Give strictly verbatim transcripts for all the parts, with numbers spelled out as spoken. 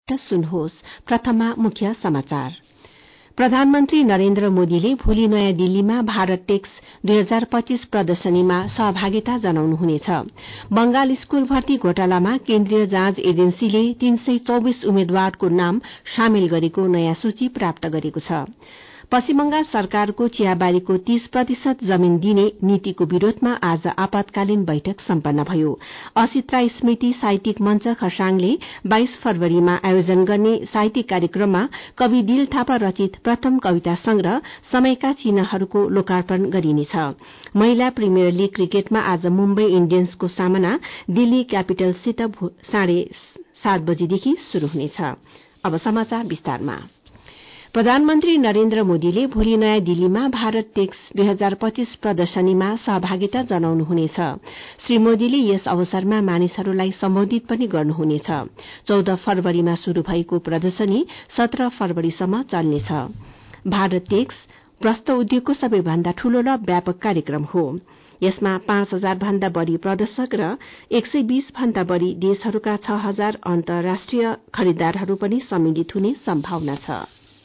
सुन्नुहोस् प्रथममा मुख्य समाचार। प्रधानमन्त्री नरेन्द्र मोदीले भोलि नयाँ दिल्लीमा भारत टेक्स दुई हजार पच्चीस प्रदर्शनीमा सहभागिता जनाउनुहुनेछ। बंगाल स्कूल भर्ती घोटालामा केन्द्रीय जाँच एजेन्सीले तीन सय चौबिस उम्मेद्वारको नाम सामेल गरेको नयाँ सूची प्राप्त गरेको छ। पश्चिम बंगाल सरकारको चियाबारीको तीस प्रतिशत जमीन दिने नीतिको विरोधमा आज आपतकालीन बैठक सम्पन्न भयो। असित्रा स्मृति साहित्यिक मंच खरसाङले बाइस फरवरीमा आयोजन गर्ने साहित्यिक कार्यक्रममा कवि दिल थापा रचित प्रथम कविता संग्रह समयका चिन्हहरूको लोकार्पण गरिनेछ। महिला प्रिमियर लीग क्रिकेटमा आज मुम्बई इण्डियन्सको सामना दिल्ली क्यापिटल्ससित साढे सात बजेदेखि शुरू हुनेछ। अब समाचार विस्तारमा। प्रधानमन्त्री नरेन्द्र मोदीले भोलि नयाँ दिल्लीमा भारत टेक्स दुई हजार पच्चीस प्रदर्शनीमा सहभागिता जनाउनुहुनेछ। श्री मोदीले यस अवसरमा मानिसहरूलाई सम्बोधित पनि गर्नुहुनेछ। चौध फरवरीमा शुरू भएको प्रदर्शनी सत्र फरवरीसम्म चल्नेछ। भारत टेक्स वस्त्र उद्योगको सबैभन्दा ठूलो र व्यापक कार्यक्रम हो। यसमा पाँच हजार भन्दा बढ़ी प्रदर्शक र एक सय बीस भन्दा बढ़ी देशहरूका छ हजार अन्तर्राष्ट्रिय खरिदारहरू पनि सम्मिलित हुने सम्भावना छ।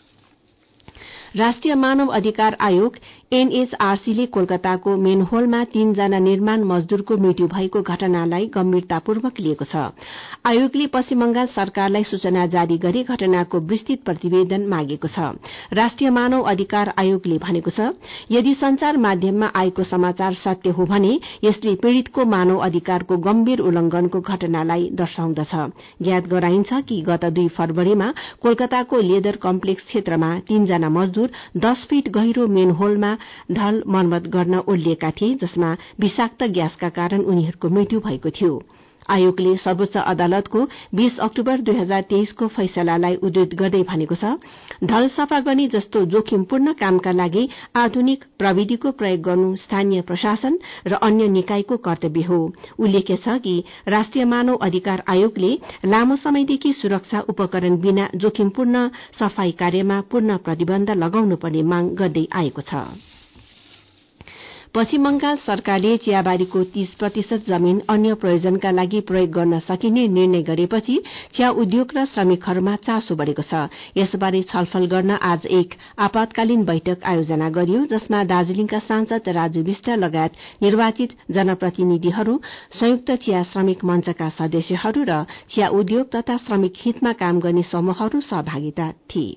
राष्ट्रिय मानव अधिकार आयोग एनएचआरसी ले कोलकाताको मेनहोलमा तीनजना निर्माण मजदूरको मृत्यु भएको घटनालाई गम्भीरतापूर्वक लिएको छ। आयोगले पश्चिम बंगाल सरकारलाई सूचना जारी गरी घटनाको विस्तृत प्रतिवेदन मागेको छ। राष्ट्रिय मानव अधिकार आयोगले भनेको छ, यदि संचार माध्यममा आएको समाचार सत्य हो भने यसले पीड़ितको मानव अधिकारको गम्भीर उल्लंघनको घटनालाई दर्शाउँदछ। ज्ञात गराइन्छ कि गत दुई फरवरीमा कोलकाताको लेदर कम्प्लेक्स क्षेत्रमा तीनजना मजदूर दस फीट गहिरो मेनहोलमा ढल मर्मत गर्न ओर्लिएका थिए, जसमा विषाक्त ग्यासका कारण उनीहरूको मृत्यु भएको थियो। आयोगले सर्वोच्च अदालतको बीस अक्टोबर दुई हजार तेइस को फैसलालाई उद्धृत गर्दै भनेको छ, ढल सफा गर्ने जस्तो जोखिमपूर्ण कामका लागि आधुनिक प्रविधिको प्रयोग गर्नु स्थानीय प्रशासन र अन्य निकायको कर्तव्य हो। उल्लेख्य छ कि राष्ट्रिय मानव अधिकार आयोगले लामो समयदेखि सुरक्षा उपकरण बिना जोखिमपूर्ण सफाई कार्यमा पूर्ण प्रतिबन्ध लगाउनु पर्ने माग गर्दै आएको छ। पश्चिम बंगाल सरकारले चियाबारीको तीस प्रतिशत जमीन अन्य प्रयोजनका लागि प्रयोग गर्न सकिने निर्णय गरेपछि चिया उद्योग र श्रमिकहरूमा चासो बढ़ेको छ। यसबारे छलफल गर्न आज एक आपतकालीन बैठक आयोजना गरियो, जसमा दार्जीलिङका सांसद राजु विष्ट लगायत निर्वाचित जनप्रतिनिधिहरू, संयुक्त चिया श्रमिक मंचका सदस्यहरू र चिया उद्योग तथा श्रमिक हितमा काम गर्ने समूहहरू सहभागिता थिए।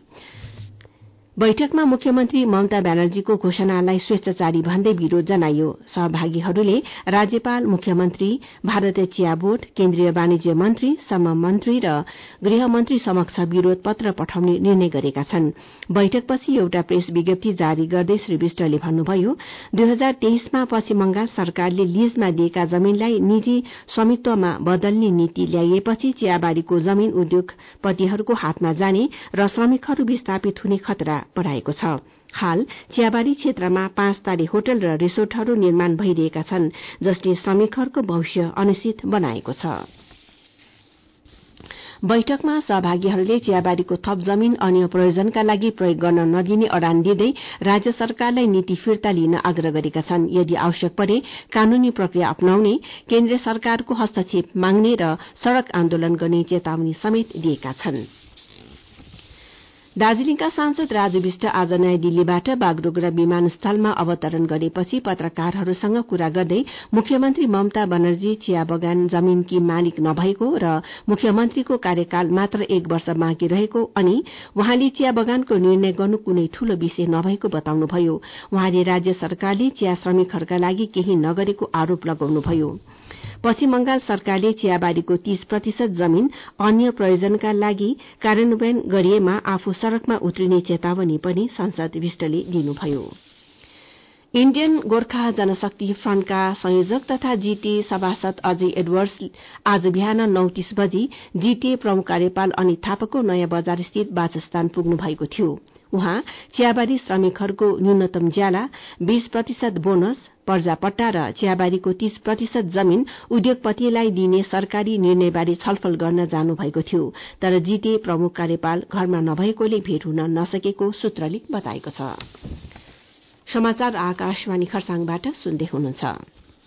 बैठकमा मुख्यमन्त्री ममता ब्यानर्जीको घोषणालाई स्वेच्छाचारी भन्दै विरोध जनाइयो। सहभागीहरूले राज्यपाल, मुख्यमन्त्री, भारतीय चिया बोर्ड, केन्द्रीय वाणिज्य मन्त्री, श्रम मन्त्री र गृह मन्त्री समक्ष विरोध पत्र पठाउने निर्णय गरेका छन्। बैठकपछि एउटा प्रेस विज्ञप्ति जारी गर्दै श्री विष्टले भन्नुभयो, दुई हजार तेइसमा पश्चिम बंगाल सरकारले लीजमा दिएका जमीनलाई निजी स्वामित्वमा बदल्ने नीति ल्याइएपछि चियाबारीको जमीन उद्योगपतिहरूको हातमा जाने र श्रमिकहरू विस्थापित हुने खतरा बढ़ाएको छ। हाल चियाबारी क्षेत्रमा पाँच तारे होटल र रिसोर्टहरू निर्माण भइरहेका छन्, जसले श्रमिकहरूको भविष्य अनिश्चित बनाएको छ। बैठकमा सहभागीहरूले चियाबारीको थप जमीन अन्य प्रयोजनका लागि प्रयोग गर्न नदिने अडान दिँदै राज्य सरकारलाई नीति फिर्ता लिन आग्रह गरेका छन्। यदि आवश्यक परे कानूनी प्रक्रिया अपनाउने, केन्द्र सरकारको हस्तक्षेप माग्ने र सड़क आन्दोलन गर्ने चेतावनी समेत दिएका छन्। दार्जीलिङका सांसद राजु विष्ट आज नयाँ दिल्लीबाट बागडोगरा विमानस्थलमा अवतरण गरेपछि पत्रकारहरूसँग कुरा गर्दै मुख्यमन्त्री ममता बनर्जी चिया बगान जमीनकी मालिक नभएको र मुख्यमन्त्रीको कार्यकाल मात्र एक वर्ष बाँकी रहेको अनि उहाँले चिया बगानको निर्णय गर्नु कुनै ठूलो विषय नभएको बताउनुभयो। उहाँले राज्य सरकारले चिया श्रमिकहरूका लागि केही नगरेको आरोप लगाउनुभयो। पश्चिम बंगाल सरकारले चियाबारीको तीस प्रतिशत जमीन अन्य प्रयोजनका लागि कार्यान्वयन गरिएमा आफू सड़कमा उत्रिने चेतावनी पनि सांसद विष्टले दिनुभयो। इण्डियन गोर्खा जनशक्ति फ्रन्टका संयोजक तथा जीटीए सभासद अजय एडवर्ड्स आज बिहान नौ तीस बजी जीटीए प्रमुख कार्यपाल अनित थापाको नयाँ बजार स्थित वासस्थान पुग्नु भएको थियो। उहाँ चियाबारी श्रमिकहरूको न्यूनतम ज्याला, बीस प्रतिशत बोनस, पर्जापट्टा र चियाबारीको तीस प्रतिशत जमीन उद्योगपतिलाई दिने सरकारी निर्णयबारे छलफल गर्न जानु भएको थियो, तर जीटीए प्रमुख कार्यपाल घरमा नभएकोले भेट हुन नसकेको सूत्रले बताएको छ। समाचार आकाशवाणी खरसाङबाट सुन्दै हुनुहुन्छ।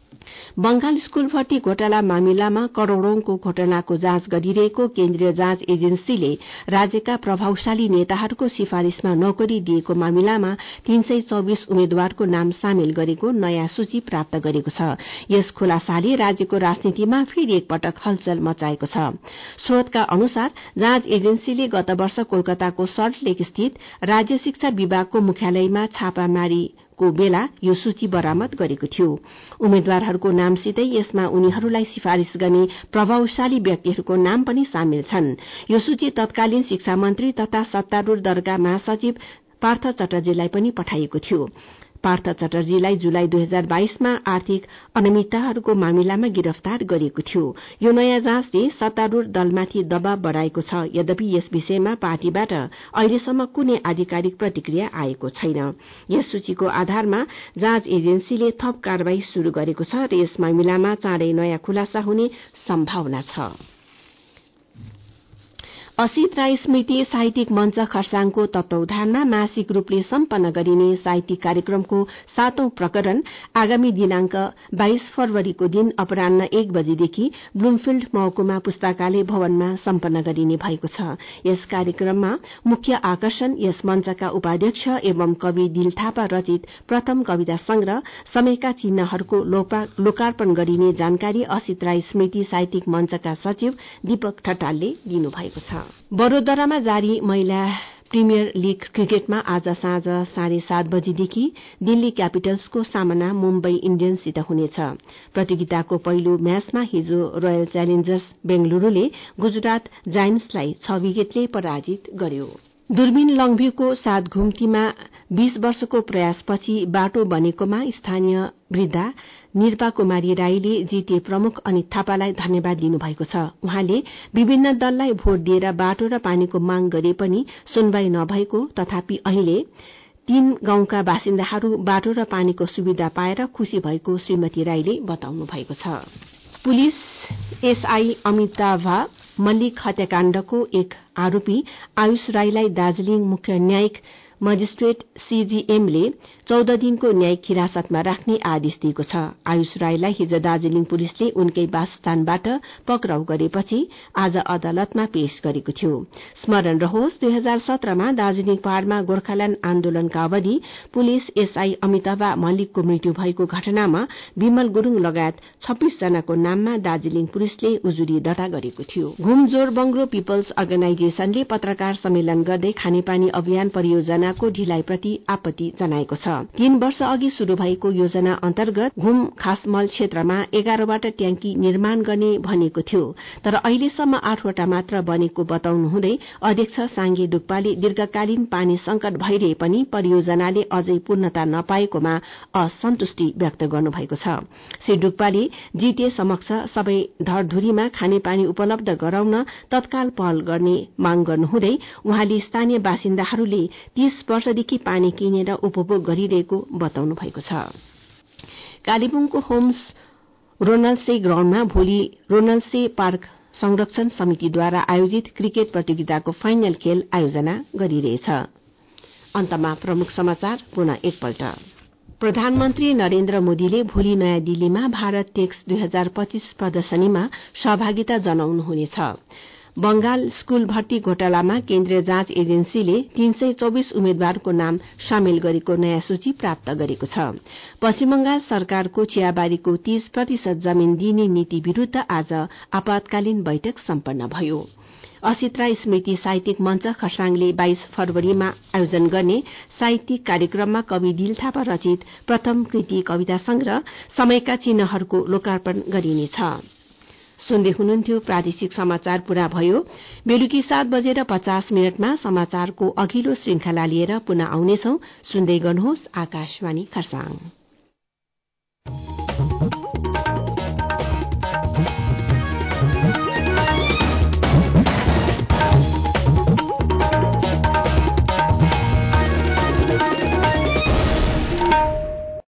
बंगाल स्कूल भर्ती घोटाला मामिलामा करोड़ौंको घटनाको जाँच गरिरहेको केन्द्रीय जाँच एजेन्सीले राज्यका प्रभावशाली नेताहरूको सिफारिशमा नोकरी दिएको मामिलामा तीन सय चौबीस उम्मेद्वारको नाम सामेल गरेको नयाँ सूची प्राप्त गरेको छ। यस खुलासाले राज्यको राजनीतिमा फेरि एकपटक हलचल मचाएको छ। स्रोतका अनुसार जाँच एजेन्सीले गत वर्ष कोलकाताको सल्ट लेक स्थित राज्य शिक्षा विभागको मुख्यालयमा छापामारी को बेला यो सूची बरामद गरेको थियो। उम्मेद्वारहरूको नामसितै यसमा उनीहरूलाई सिफारिश गर्ने प्रभावशाली व्यक्तिहरूको नाम पनि सामेल छन्। यो सूची तत्कालीन शिक्षा मन्त्री तथा सत्तारूढ़ दलका महासचिव पार्थ चटर्जीलाई पनि पठाइएको थियो। पार्थ चटर्जीलाई जुलाई दुई हजार बाइसमा आर्थिक अनियमितताहरूको मामिलामा गिरफ्तार गरिएको थियो। यो नयाँ जाँचले सत्तारूढ़ दलमाथि दबाव बढ़ाएको छ। यद्यपि यस विषयमा पार्टीबाट अहिलेसम्म कुनै आधिकारिक प्रतिक्रिया आएको छैन। यस सूचीको आधारमा जाँच एजेन्सीले थप कार्यवाही शुरू गरेको छ र यस मामिलामा चाँडै नयाँ खुलासा हुने सम्भावना छ। असित राई स्मृति साहित्यिक मंच खरसाङको तत्वावधानमा मासिक रूपले सम्पन्न गरिने साहित्यिक कार्यक्रमको सातौं प्रकरण आगामी दिनांक बाइस फरवरीको दिन अपरान्ह एक बजेदेखि ब्लूमफील्ड महकुमा पुस्तकालय भवनमा सम्पन्न गरिने भएको छ। यस कार्यक्रममा मुख्य आकर्षण यस मंचका उपाध्यक्ष एवं कवि दिल थापा रचित प्रथम कविता संग्रह समयका चिन्हहरूको लोकार्पण गरिने जानकारी असित राई स्मृति साहित्यिक मंचका सचिव दीपक ठटालले दिनुभएको छ। बड़ोदरामा जारी महिला प्रिमियर लीग क्रिकेटमा आज साँझ साढे सात बजेदेखि दिल्ली क्यापिटल्सको सामना मुम्बई इण्डियन्ससित हुनेछ। प्रतियोगिताको पहिलो म्याचमा हिजो रोयल च्यालेन्जर्स बेंगलुरूले गुजरात जायन्ट्सलाई छ विकेटले पराजित गर्यो। दूरबीन लंघव्यूको सात घुम्तीमा बीस वर्षको प्रयासपछि बाटो बनेकोमा स्थानीय वृद्धा निर्पा कुमारी राईले जीटीए प्रमुख अनित थापालाई धन्यवाद दिनुभएको छ। उहाँले विभिन्न दललाई भोट दिएर बाटो र पानीको माग गरे पनि सुनवाई नभएको, तथापि अहिले तीन गाउँका बासिन्दाहरू बाटो र पानीको सुविधा पाएर खुशी भएको श्रीमती राईले बताउनु भएको छ। पुलिस एसआई अमिताभ मल्लिक हत्याकाण्डको एक आरोपी आयुष राईलाई दार्जीलिङ मुख्य न्यायिक मजिस्ट्रेट सीजीएमले चौध दिनको न्यायिक हिरासतमा राख्ने आदेश दिएको छ। आयुष राईलाई हिज दार्जीलिङ पुलिसले उनकै वासस्थानबाट पक्राउ गरेपछि आज अदालतमा पेश गरेको थियो। स्मरण रहोस्, दुई हजार सत्रमा दार्जीलिङ पहाड़मा गोर्खाल्याण्ड आन्दोलनका अवधि पुलिस एसआई अमिताभ मल्लिकको मृत्यु भएको घटनामा विमल गुरूङ लगायत छब्बीस जनाको नाममा दार्जीलिङ पुलिसले उजुरी दर्ता गरेको थियो। घुम जोर बंगलो पीपल्स अर्गनाइजेशनले पत्रकार सम्मेलन गर्दै खानेपानी अभियान परियोजना को ढिलाइप्रति आपत्ति जनाएको छ। तीन वर्ष अघि शुरू भएको योजना अन्तर्गत घुम खासमल क्षेत्रमा एघारवटा ट्याङ्की निर्माण गर्ने भनिएको थियो, तर अहिलेसम्म आठवटा मात्र बनेको बताउनु हुँदै अध्यक्ष सांगे डुक्पाले दीर्घकालीन पानी संकट भइरहे पनि परियोजनाले अझै पूर्णता नपाएकोमा असन्तुष्टि व्यक्त गर्नुभएको छ। श्री डुक्पाले जीटीए समक्ष सबै धरधुरीमा खानेपानी उपलब्ध गराउन तत्काल पहल गर्ने माग गर्नुहुँदै उहाँले स्थानीय बासिन्दाहरूले तीस वर्षदेखि पानी किनेर उपभोग गरिरहेको बताउनु भएको छ। कालेबुङको होम्स रोनल्से ग्राउण्डमा भोलि रोनल्से पार्क संरक्षण समितिद्वारा आयोजित क्रिकेट प्रतियोगिताको फाइनल खेल आयोजना गरिरहेछ। अन्तमा प्रमुख समाचार पुनः एकपल्ट। प्रधानमन्त्री नरेन्द्र मोदीले भोलि नयाँ दिल्लीमा भारत टेक्स दुई हजार पच्चीस प्रदर्शनीमा सहभागिता जनाउनुहुनेछ। बंगाल स्कूल भर्ती घोटालामा केन्द्रीय जाँच एजेन्सीले तीन सय चौबीस उम्मेद्वारको नाम सामेल गरेको नयाँ सूची प्राप्त गरेको छ। पश्चिम बंगाल सरकारको चियाबारीको तीस प्रतिशत जमीन दिने नीति विरूद्ध आज आपतकालीन बैठक सम्पन्न भयो। असित राई स्मृति साहित्यिक मंच खरसाङले बाइस फरवरीमा आयोजन गर्ने साहित्यिक कार्यक्रममा कवि दिल थापा रचित प्रथम कृति कविता संग्रह समयका चिन्हहरूको लोकार्पण गरिनेछ। सुन्दै हुनुहुन्थ्यो प्रादेशिक समाचार पूरा भयो। बेलुकी सात बजेर पचास मिनटमा समाचारको अघिल्लो श्रृंखला लिएर पुनः आउनेछौ। सुन्दै गर्नुहोस् आकाशवाणी खरसाङ।